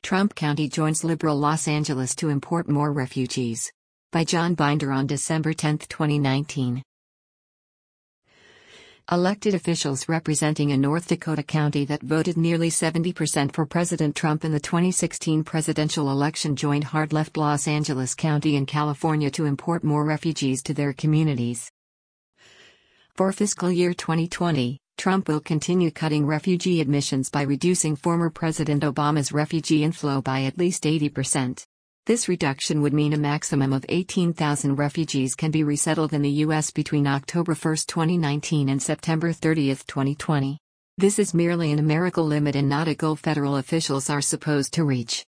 Trump County joins liberal Los Angeles to import more refugees. By John Binder on December 10, 2019. Elected officials representing a North Dakota county that voted nearly 70% for President Trump in the 2016 presidential election joined hard-left Los Angeles County in California to import more refugees to their communities. For fiscal year 2020, Trump will continue cutting refugee admissions by reducing former President Obama's refugee inflow by at least 80%. This reduction would mean a maximum of 18,000 refugees can be resettled in the U.S. between October 1, 2019 and September 30, 2020. This is merely a numerical limit and not a goal federal officials are supposed to reach.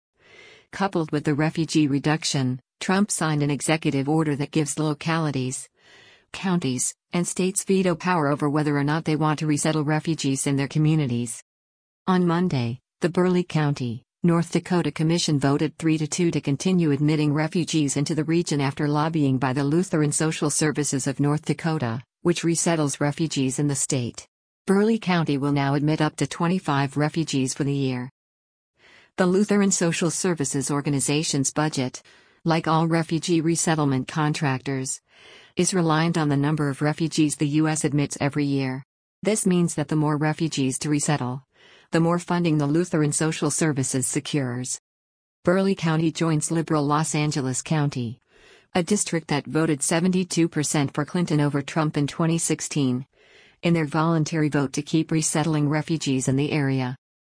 Coupled with the refugee reduction, Trump signed an executive order that gives localities, counties, and states veto power over whether or not they want to resettle refugees in their communities. On Monday, the Burleigh County, North Dakota Commission voted 3-2 to continue admitting refugees into the region after lobbying by the Lutheran Social Services of North Dakota, which resettles refugees in the state. Burleigh County will now admit up to 25 refugees for the year. The Lutheran Social Services organization's budget, like all refugee resettlement contractors, is reliant on the number of refugees the U.S. admits every year. This means that the more refugees to resettle, the more funding the Lutheran Social Services secures. Burleigh County joins liberal Los Angeles County, a district that voted 72% for Clinton over Trump in 2016, in their voluntary vote to keep resettling refugees in the area.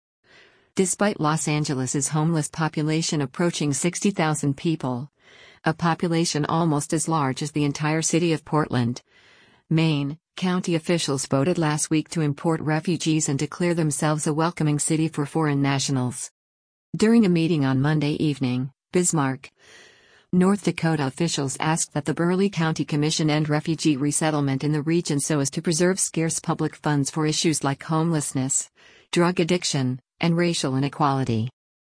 Despite Los Angeles's homeless population approaching 60,000 people, a population almost as large as the entire city of Portland, Maine, county officials voted last week to import refugees and declare themselves a welcoming city for foreign nationals. During a meeting on Monday evening, Bismarck, North Dakota officials asked that the Burleigh County Commission end refugee resettlement in the region so as to preserve scarce public funds for issues like homelessness, drug addiction, and racial inequality.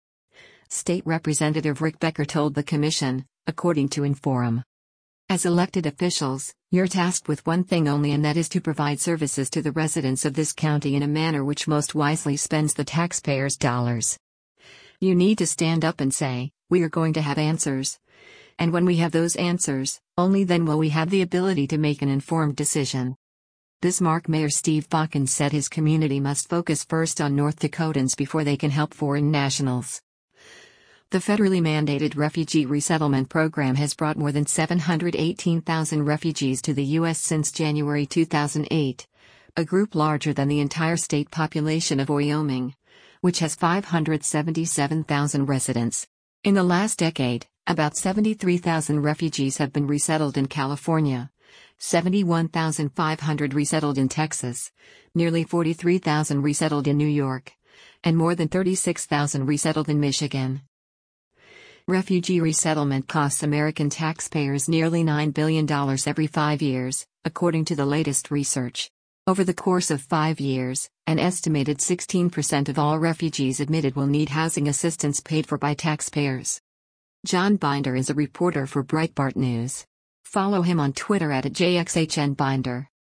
State Representative Rick Becker told the commission, according to Inforum. As elected officials, you're tasked with one thing only, and that is to provide services to the residents of this county in a manner which most wisely spends the taxpayers' dollars. You need to stand up and say, we are going to have answers. And when we have those answers, only then will we have the ability to make an informed decision. Bismarck Mayor Steve Falcon said his community must focus first on North Dakotans before they can help foreign nationals. The federally mandated refugee resettlement program has brought more than 718,000 refugees to the U.S. since January 2008, a group larger than the entire state population of Wyoming, which has 577,000 residents. In the last decade, about 73,000 refugees have been resettled in California, 71,500 resettled in Texas, nearly 43,000 resettled in New York, and more than 36,000 resettled in Michigan. Refugee resettlement costs American taxpayers nearly $9 billion every 5 years, according to the latest research. Over the course of 5 years, an estimated 16% of all refugees admitted will need housing assistance paid for by taxpayers. John Binder is a reporter for Breitbart News. Follow him on Twitter @JXHNBinder.